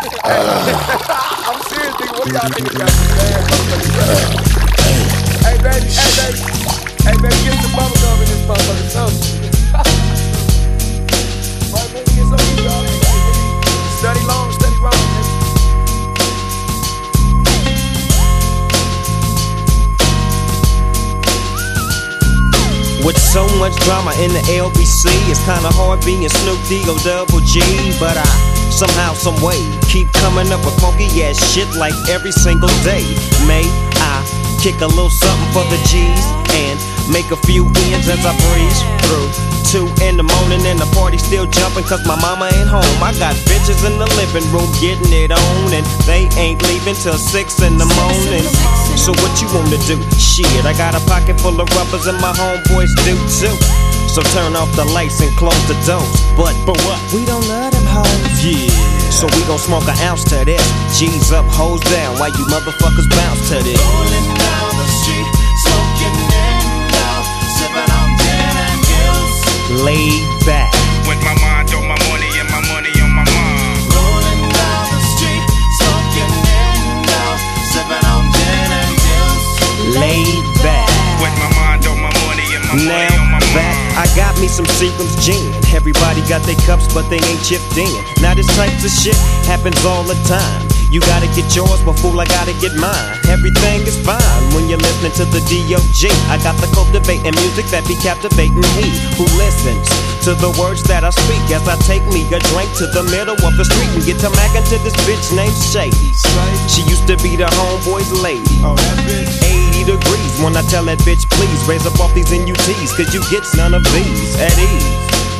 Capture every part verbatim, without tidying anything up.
I'm serious, nigga. What do y'all niggas got some bad motherfuckers? Hey, baby, hey, baby. Hey, baby, get some bubble gum in this motherfucker. Something. Right, baby, get some of y'all. Study long, study wrong, nigga. With so much drama in the L B C, it's kinda hard being Snoop D-O double G. But I, somehow, someway, keep coming up with funky ass shit like every single day. May I kick a little something for the G's and make a few ends as I breeze through two in the morning and the party still jumping cause my mama ain't home. I got bitches in the living room getting it on and they ain't leaving till six in the morning. So what you wanna do? Shit, I got a pocket full of rubbers and my homeboys do too. So turn off the lights and close the doors. But for what? We don't love them hoes. Yeah. So we gon' smoke an ounce to this. G's up, hoes down, while you motherfuckers bounce to this. Rolling down the street, smoking in out, sipping on gin and gills. Laid back. With my mind on my money and my money on my mind. Rolling down the street, smoking in out, sipping on gin and gills. Laid back. With my mind on my money and my Now money on my back, mind. I got me some Seagram's gin. Everybody got their cups, but they ain't chipped in. Now this type of shit happens all the time. You gotta get yours, but fool, I gotta get mine. Everything is fine when you're listening to the D O G. I got the cultivating music that be captivating he who listens to the words that I speak as I take me a drink to the middle of the street and get to mackin' to this bitch named Shady. She used to be the homeboy's lady. eighty degrees when I tell that bitch, please raise up off these N U Ts, cause you get none of these at ease.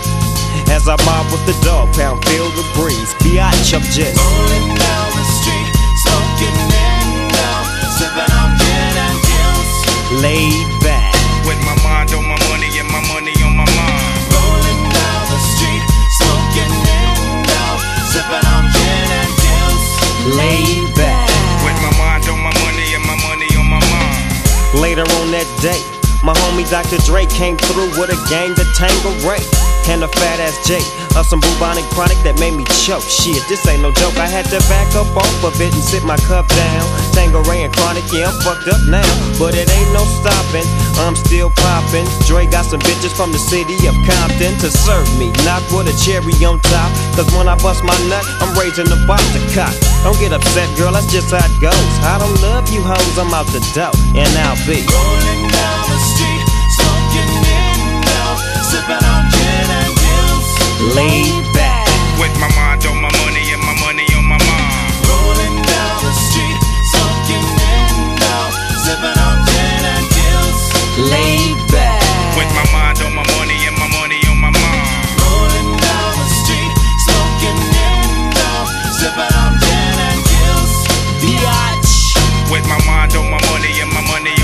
As I mob with the dog pound, feel the breeze. Biatch, I'm just rolling down the street, smoking in out, sipping on gin and gills. laid back. With my mind on my money and my money on my mind. Rolling down the street, smoking in out, sipping on gin and gills. Laid back. With my mind on my money and my money on my mind. Later on that day, my homie Doctor Dre came through with a gang to Tangeray and a fat ass J of some bubonic chronic that made me choke. Shit, this ain't no joke. I had to back up off of it and sit my cup down. Tangeray and chronic, yeah, I'm fucked up now, but it ain't no stopping. I'm still popping. Dre got some bitches from the city of Compton to serve me, not with a cherry on top. Cause when I bust my nut, I'm raising the bar to cock. Don't get upset, girl, that's just how it goes. I don't love you hoes, I'm out the dough, and I'll be rolling down the street, smoking in out, sipping on gin and gills. laid back. With my mind on my money and my money on my mind. Rolling down the street, smoking in out, sipping on gin and gills. Laid back. With my mind on my money and my money on my mind. Rolling down the street, smoking in out, sipping on gin and gills. Biatch. With my mind on my money and my money